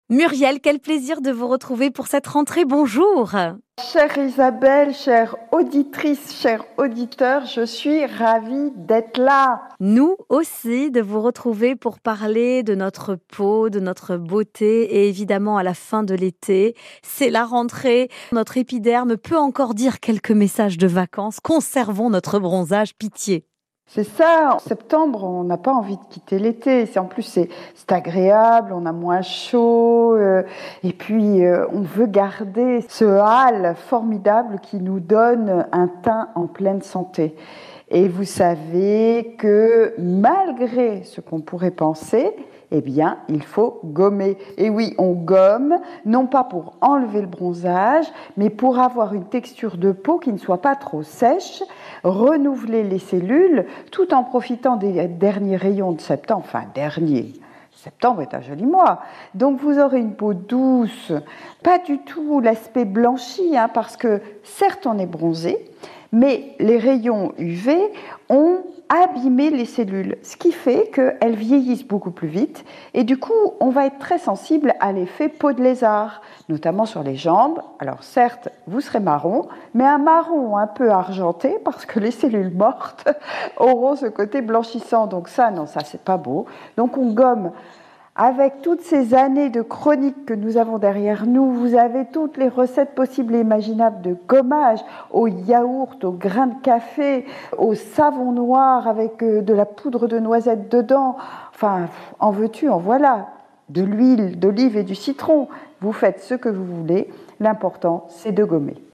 Muriel, quel plaisir de vous retrouver pour cette rentrée. Bonjour. Chère Isabelle, chère auditrice, chers auditeurs, je suis ravie d'être là. Nous aussi de vous retrouver pour parler de notre peau, de notre beauté et évidemment à la fin de l'été, c'est la rentrée. Notre épiderme peut encore dire quelques messages de vacances. Conservons notre bronzage, pitié. C'est ça, en septembre, on n'a pas envie de quitter l'été. En plus, c'est agréable, on a moins chaud, et puis on veut garder ce hâle formidable qui nous donne un teint en pleine santé. Et vous savez que malgré ce qu'on pourrait penser, eh bien, il faut gommer. Et oui, on gomme, non pas pour enlever le bronzage, mais pour avoir une texture de peau qui ne soit pas trop sèche, renouveler les cellules, tout en profitant des derniers rayons de septembre, Septembre est un joli mois. Donc vous aurez une peau douce, pas du tout l'aspect blanchi, parce que certes on est bronzé, mais les rayons UV ont abîmé les cellules, ce qui fait qu'elles vieillissent beaucoup plus vite et du coup on va être très sensible à l'effet peau de lézard, notamment sur les jambes. Alors certes vous serez marron, mais un marron un peu argenté parce que les cellules mortes auront ce côté blanchissant, donc ça c'est pas beau. Donc on gomme. Avec toutes ces années de chronique que nous avons derrière nous, vous avez toutes les recettes possibles et imaginables de gommage, au yaourt, au grain de café, au savon noir avec de la poudre de noisette dedans. Enfin, en veux-tu, en voilà. De l'huile d'olive et du citron. Vous faites ce que vous voulez. L'important, c'est de gommer.